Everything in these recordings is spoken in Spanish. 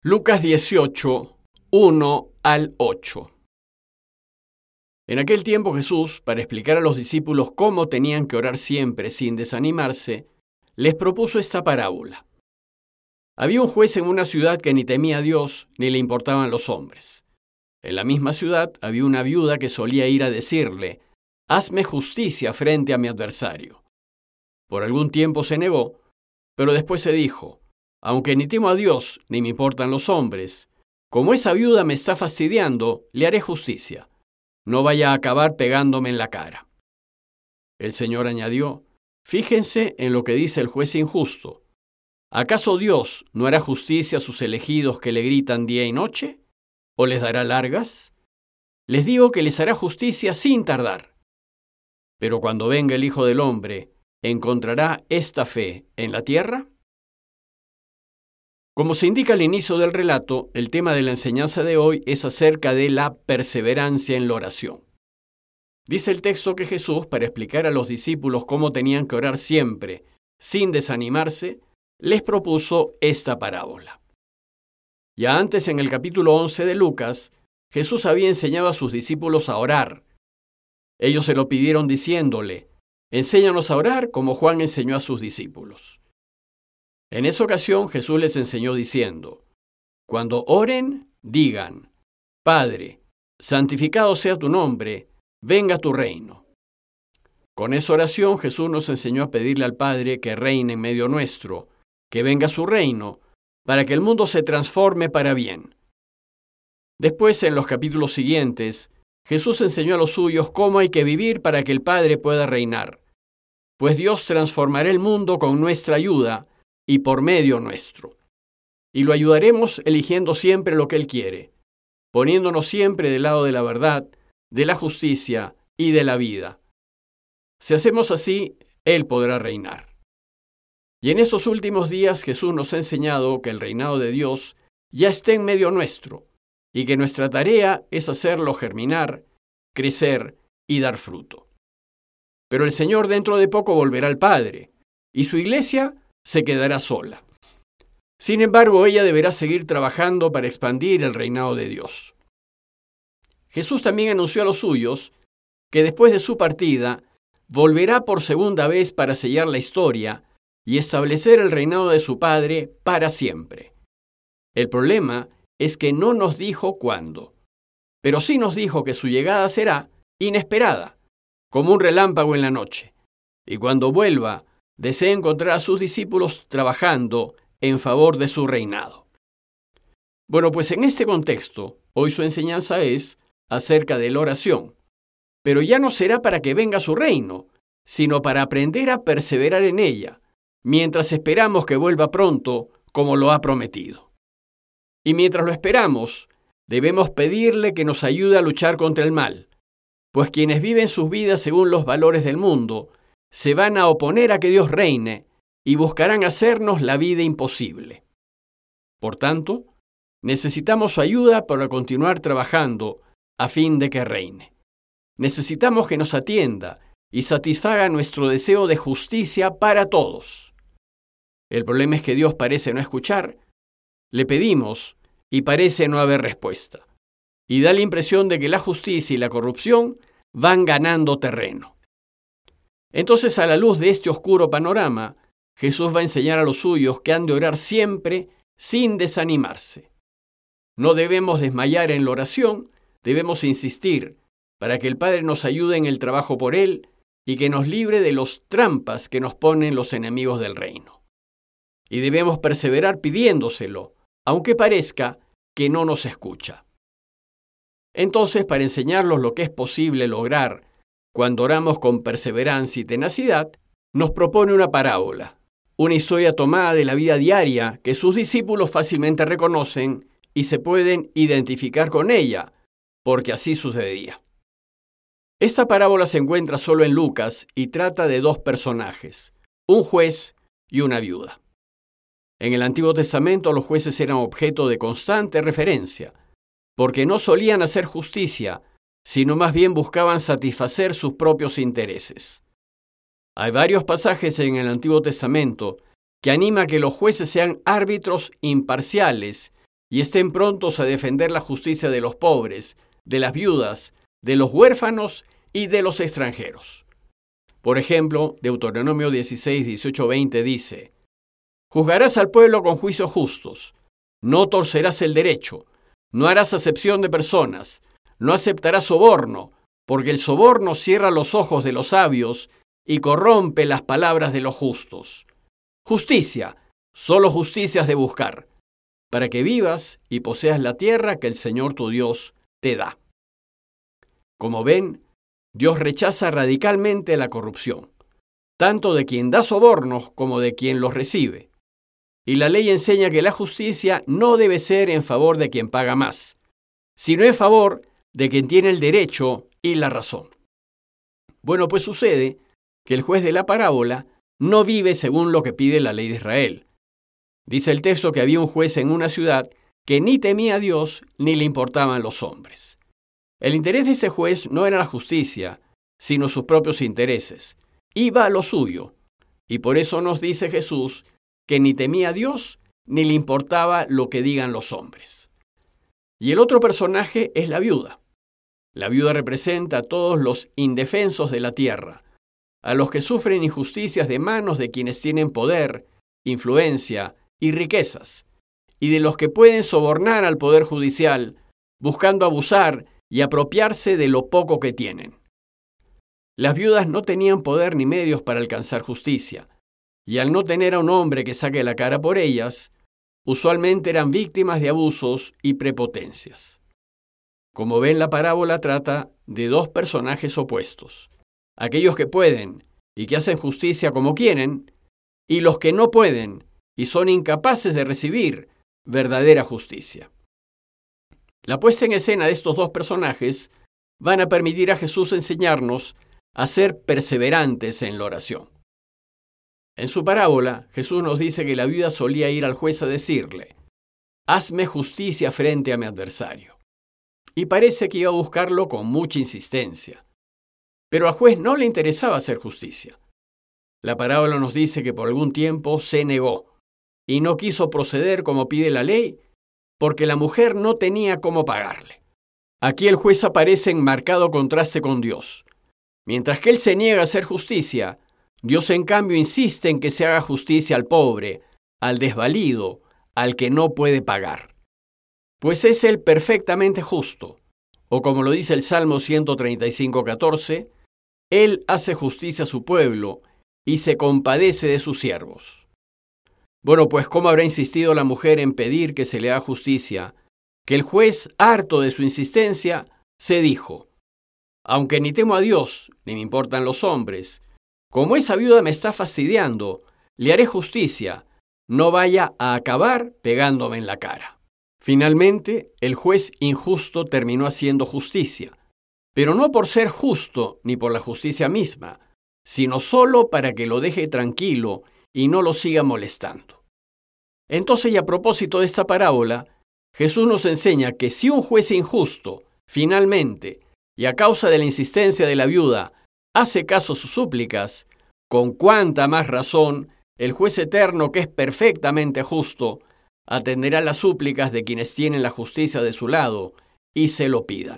Lucas 18, 1 al 8. En aquel tiempo Jesús, para explicar a los discípulos cómo tenían que orar siempre sin desanimarse, les propuso esta parábola. Había un juez en una ciudad que ni temía a Dios ni le importaban los hombres. En la misma ciudad había una viuda que solía ir a decirle: «Hazme justicia frente a mi adversario». Por algún tiempo se negó, pero después se dijo: «Aunque ni temo a Dios ni me importan los hombres, como esa viuda me está fastidiando, le haré justicia. No vaya a acabar pegándome en la cara». El Señor añadió: «Fíjense en lo que dice el juez injusto. ¿Acaso Dios no hará justicia a sus elegidos que le gritan día y noche? ¿O les dará largas? Les digo que les hará justicia sin tardar. Pero cuando venga el Hijo del Hombre, ¿encontrará esta fe en la tierra?». Como se indica al inicio del relato, el tema de la enseñanza de hoy es acerca de la perseverancia en la oración. Dice el texto que Jesús, para explicar a los discípulos cómo tenían que orar siempre, sin desanimarse, les propuso esta parábola. Ya antes, en el capítulo 11 de Lucas, Jesús había enseñado a sus discípulos a orar. Ellos se lo pidieron diciéndole: «Enséñanos a orar como Juan enseñó a sus discípulos». En esa ocasión Jesús les enseñó diciendo: «Cuando oren, digan: Padre, santificado sea tu nombre, venga tu reino». Con esa oración Jesús nos enseñó a pedirle al Padre que reine en medio nuestro, que venga su reino, para que el mundo se transforme para bien. Después, en los capítulos siguientes, Jesús enseñó a los suyos cómo hay que vivir para que el Padre pueda reinar, pues Dios transformará el mundo con nuestra ayuda y por medio nuestro. Y lo ayudaremos eligiendo siempre lo que Él quiere, poniéndonos siempre del lado de la verdad, de la justicia y de la vida. Si hacemos así, Él podrá reinar. Y en estos últimos días Jesús nos ha enseñado que el reinado de Dios ya está en medio nuestro y que nuestra tarea es hacerlo germinar, crecer y dar fruto. Pero el Señor dentro de poco volverá al Padre y su iglesia se quedará sola. Sin embargo, ella deberá seguir trabajando para expandir el reinado de Dios. Jesús también anunció a los suyos que después de su partida volverá por segunda vez para sellar la historia y establecer el reinado de su Padre para siempre. El problema es que no nos dijo cuándo, pero sí nos dijo que su llegada será inesperada, como un relámpago en la noche, y cuando vuelva, desea encontrar a sus discípulos trabajando en favor de su reinado. Bueno, pues en este contexto, hoy su enseñanza es acerca de la oración, pero ya no será para que venga su reino, sino para aprender a perseverar en ella, mientras esperamos que vuelva pronto, como lo ha prometido. Y mientras lo esperamos, debemos pedirle que nos ayude a luchar contra el mal, pues quienes viven sus vidas según los valores del mundo se van a oponer a que Dios reine y buscarán hacernos la vida imposible. Por tanto, necesitamos su ayuda para continuar trabajando a fin de que reine. Necesitamos que nos atienda y satisfaga nuestro deseo de justicia para todos. El problema es que Dios parece no escuchar. Le pedimos y parece no haber respuesta. Y da la impresión de que la justicia y la corrupción van ganando terreno. Entonces, a la luz de este oscuro panorama, Jesús va a enseñar a los suyos que han de orar siempre sin desanimarse. No debemos desmayar en la oración, debemos insistir para que el Padre nos ayude en el trabajo por Él y que nos libre de las trampas que nos ponen los enemigos del reino. Y debemos perseverar pidiéndoselo, aunque parezca que no nos escucha. Entonces, para enseñarlos lo que es posible lograr cuando oramos con perseverancia y tenacidad, nos propone una parábola, una historia tomada de la vida diaria que sus discípulos fácilmente reconocen y se pueden identificar con ella, porque así sucedía. Esta parábola se encuentra solo en Lucas y trata de dos personajes, un juez y una viuda. En el Antiguo Testamento los jueces eran objeto de constante referencia, porque no solían hacer justicia, sino más bien buscaban satisfacer sus propios intereses. Hay varios pasajes en el Antiguo Testamento que anima a que los jueces sean árbitros imparciales y estén prontos a defender la justicia de los pobres, de las viudas, de los huérfanos y de los extranjeros. Por ejemplo, Deuteronomio 16, 18, 20 dice: Juzgarás al pueblo con juicios justos, no torcerás el derecho, no harás acepción de personas, no aceptarás soborno, porque el soborno cierra los ojos de los sabios y corrompe las palabras de los justos. Justicia, solo justicia has de buscar, para que vivas y poseas la tierra que el Señor tu Dios te da. Como ven, Dios rechaza radicalmente la corrupción, tanto de quien da sobornos como de quien los recibe. Y la ley enseña que la justicia no debe ser en favor de quien paga más, sino en favor de quien tiene el derecho y la razón. Bueno, pues sucede que el juez de la parábola no vive según lo que pide la ley de Israel. Dice el texto que había un juez en una ciudad que ni temía a Dios ni le importaban los hombres. El interés de ese juez no era la justicia, sino sus propios intereses. Iba a lo suyo, y por eso nos dice Jesús que ni temía a Dios ni le importaba lo que digan los hombres. Y el otro personaje es la viuda. La viuda representa a todos los indefensos de la tierra, a los que sufren injusticias de manos de quienes tienen poder, influencia y riquezas, y de los que pueden sobornar al poder judicial, buscando abusar y apropiarse de lo poco que tienen. Las viudas no tenían poder ni medios para alcanzar justicia, y al no tener a un hombre que saque la cara por ellas, usualmente eran víctimas de abusos y prepotencias. Como ven, la parábola trata de dos personajes opuestos: aquellos que pueden y que hacen justicia como quieren, y los que no pueden y son incapaces de recibir verdadera justicia. La puesta en escena de estos dos personajes van a permitir a Jesús enseñarnos a ser perseverantes en la oración. En su parábola, Jesús nos dice que la viuda solía ir al juez a decirle: «Hazme justicia frente a mi adversario». Y parece que iba a buscarlo con mucha insistencia. Pero al juez no le interesaba hacer justicia. La parábola nos dice que por algún tiempo se negó y no quiso proceder como pide la ley, porque la mujer no tenía cómo pagarle. Aquí el juez aparece en marcado contraste con Dios. Mientras que él se niega a hacer justicia, Dios en cambio insiste en que se haga justicia al pobre, al desvalido, al que no puede pagar. Pues es él perfectamente justo, o como lo dice el Salmo 135:14, él hace justicia a su pueblo y se compadece de sus siervos. Bueno, pues ¿cómo habrá insistido la mujer en pedir que se le haga justicia? Que el juez, harto de su insistencia, se dijo: «Aunque ni temo a Dios, ni me importan los hombres, como esa viuda me está fastidiando, le haré justicia, no vaya a acabar pegándome en la cara». Finalmente, el juez injusto terminó haciendo justicia, pero no por ser justo ni por la justicia misma, sino solo para que lo deje tranquilo y no lo siga molestando. Entonces, y a propósito de esta parábola, Jesús nos enseña que si un juez injusto, finalmente, y a causa de la insistencia de la viuda, hace caso a sus súplicas, con cuánta más razón el juez eterno, que es perfectamente justo, atenderá las súplicas de quienes tienen la justicia de su lado y se lo pidan.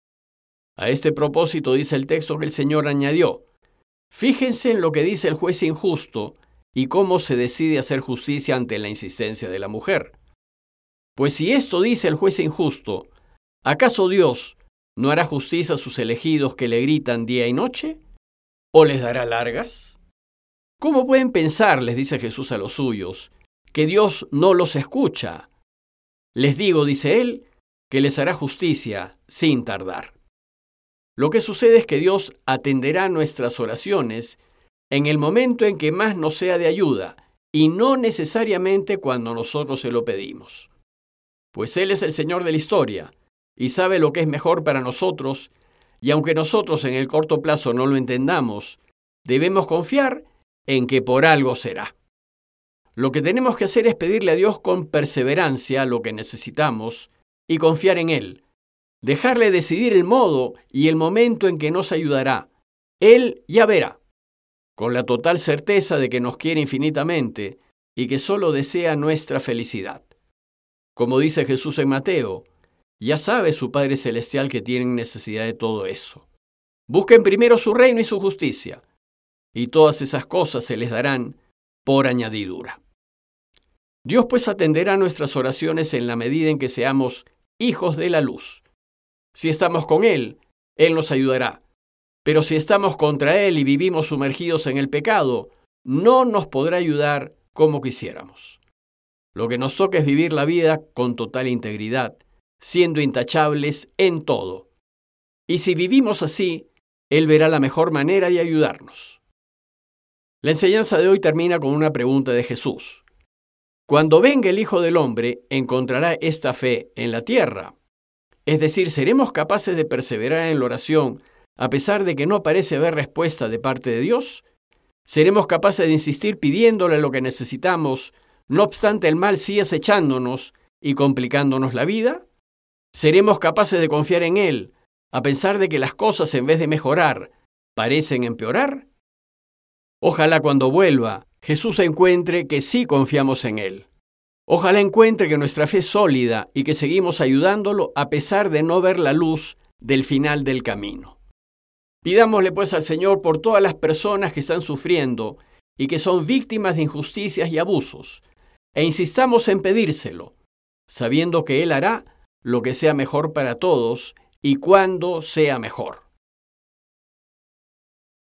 A este propósito dice el texto que el Señor añadió: «Fíjense en lo que dice el juez injusto y cómo se decide hacer justicia ante la insistencia de la mujer. Pues si esto dice el juez injusto, ¿acaso Dios no hará justicia a sus elegidos que le gritan día y noche? ¿O les dará largas? ¿Cómo pueden pensar, les dice Jesús a los suyos, que Dios no los escucha? Les digo, dice él, que les hará justicia sin tardar». Lo que sucede es que Dios atenderá nuestras oraciones en el momento en que más nos sea de ayuda y no necesariamente cuando nosotros se lo pedimos. Pues Él es el Señor de la historia y sabe lo que es mejor para nosotros, y aunque nosotros en el corto plazo no lo entendamos, debemos confiar en que por algo será. Lo que tenemos que hacer es pedirle a Dios con perseverancia lo que necesitamos y confiar en Él. Dejarle decidir el modo y el momento en que nos ayudará. Él ya verá, con la total certeza de que nos quiere infinitamente y que solo desea nuestra felicidad. Como dice Jesús en Mateo, ya sabe su Padre Celestial que tienen necesidad de todo eso. Busquen primero su reino y su justicia, y todas esas cosas se les darán por añadidura. Dios pues atenderá nuestras oraciones en la medida en que seamos hijos de la luz. Si estamos con Él, Él nos ayudará. Pero si estamos contra Él y vivimos sumergidos en el pecado, no nos podrá ayudar como quisiéramos. Lo que nos toca es vivir la vida con total integridad, siendo intachables en todo. Y si vivimos así, Él verá la mejor manera de ayudarnos. La enseñanza de hoy termina con una pregunta de Jesús. Cuando venga el Hijo del Hombre, ¿encontrará esta fe en la tierra? Es decir, ¿seremos capaces de perseverar en la oración a pesar de que no parece haber respuesta de parte de Dios? ¿Seremos capaces de insistir pidiéndole lo que necesitamos, no obstante el mal sigue acechándonos y complicándonos la vida? ¿Seremos capaces de confiar en Él, a pesar de que las cosas, en vez de mejorar, parecen empeorar? Ojalá cuando vuelva, Jesús encuentre que sí confiamos en Él. Ojalá encuentre que nuestra fe es sólida y que seguimos ayudándolo a pesar de no ver la luz del final del camino. Pidámosle pues al Señor por todas las personas que están sufriendo y que son víctimas de injusticias y abusos, e insistamos en pedírselo, sabiendo que Él hará lo que sea mejor para todos y cuando sea mejor.